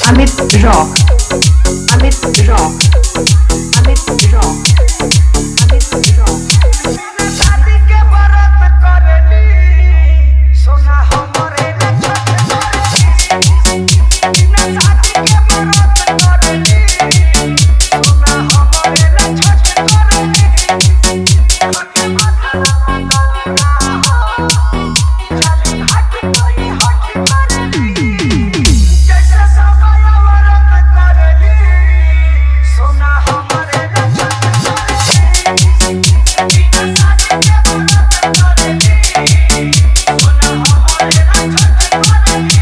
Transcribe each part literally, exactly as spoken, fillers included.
Amit Rock. Amit Rock. Amit Rock. Amit Rock. शादी के बरत करेली सोना हमरे ले बिना शादी के बरत करेली सोना हमरे ले छठ करेली खटे माथा ना चली हट कोई हट करेली जैसे समय बरत करेली सोना हमरे ले छठ करेली बिना शादी के बरत करेली सोना हमरे ले छठ करेली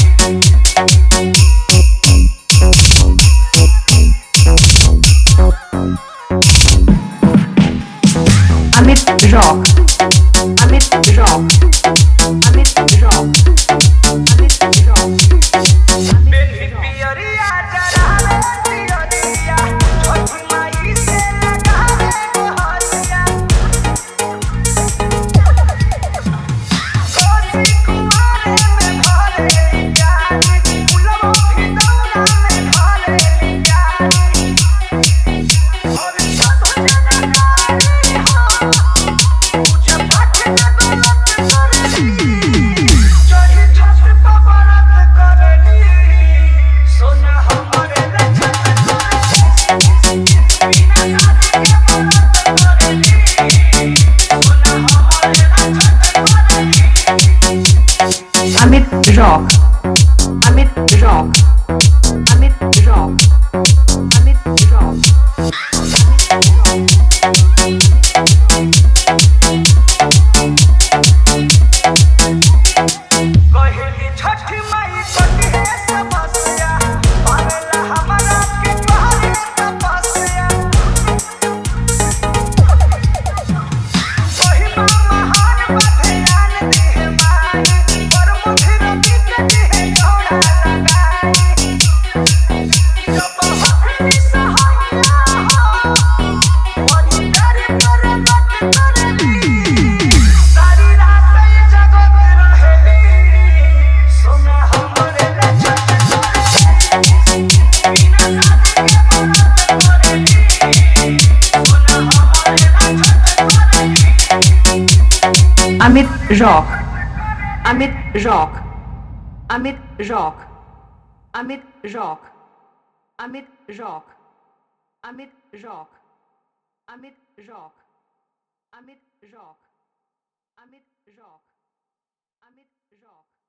Amit Rock. Amit Rock. Amit Rock. Amit Rock. बेली पियरिया जरावे पियरिया छठ माई से लगावे गोहरिया कोसी कुआरे में भरे जानी फुलवा भी दौरा में भरे जानी और सब जनकारी हो पूजा पाठ के दौलत करेली चढ़ी छठ पर बरत करेली सोना हमरे ले छठ करेली बिना शादी के बरत करेली सोना हमरे ले छठ करेली Amit Rock. Amit Rock. Amit Rock. Amit Rock. कहेली छठ माई कटी है समस्या पावेला हमरा के तोहरे तपस्या ओही महान बधियान दिहे माई पर मुझर बिक दिहे जोड़ा लगाई जब हफनी सहाया हो बड़ी प्यारी परगट करेली सारी रात ये जगत रहेली सोना हमरे ले छठ करेली बिना शादी के बरत करेली सोना हमरे ले छठ करेली Amit Rock. Amit Rock. Amit Rock. Amit Rock. Amit Rock. Amit Rock. Amit Rock. Amit Rock. Amit Rock. Amit Rock.